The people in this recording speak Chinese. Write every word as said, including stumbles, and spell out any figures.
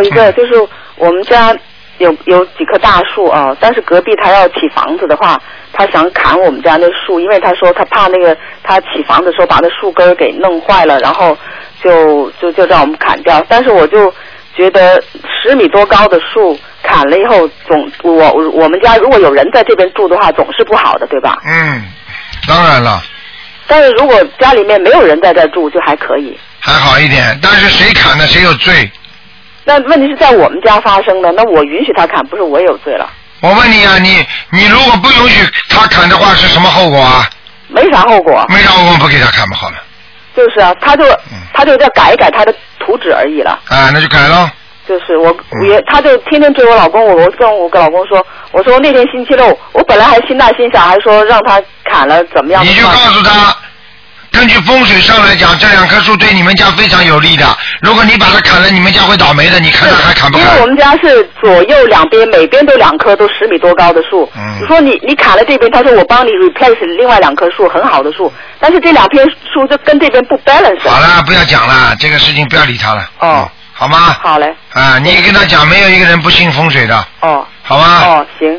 一个就是我们家有有几棵大树啊，但是隔壁他要起房子的话，他想砍我们家那树，因为他说他怕那个他起房子的时候把那树根给弄坏了，然后就就就让我们砍掉。但是我就觉得十米多高的树砍了以后，总我我们家如果有人在这边住的话，总是不好的，对吧？ 嗯，当然了。 但是如果家里面没有人在这住，就还可以。 还好一点，但是谁砍的谁有罪。 那问题是在我们家发生的，那我允许他砍，不是我有罪了？ 我问你啊，你你如果不允许他砍的话，是什么后果啊？ 没啥后果。 没啥后果，不给他砍不好了。 就是啊，他就、嗯、他就在改一改他的图纸而已了。 啊，那就改了。 就是我也，他就天天追我老公，我我跟我跟老公说，我说那天星期六，我本来还心大心小，还说让他砍了怎么样？ 你就告诉他。根据风水上来讲，这两棵树对你们家非常有利的。如果你把它砍了，你们家会倒霉的。你看它还砍不砍？ 因为我们家是左右两边，每边都两棵都十米多高的树。嗯。你说你你砍了这边，他说我帮你 replace 另外两棵树，很好的树，但是这两片树就跟这边不 balance。 好了，不要讲了，这个事情不要理他了。 哦。 嗯、好吗？ 好嘞。 啊，你跟他讲，没有一个人不信风水的。 哦。 好吗？ 哦，行。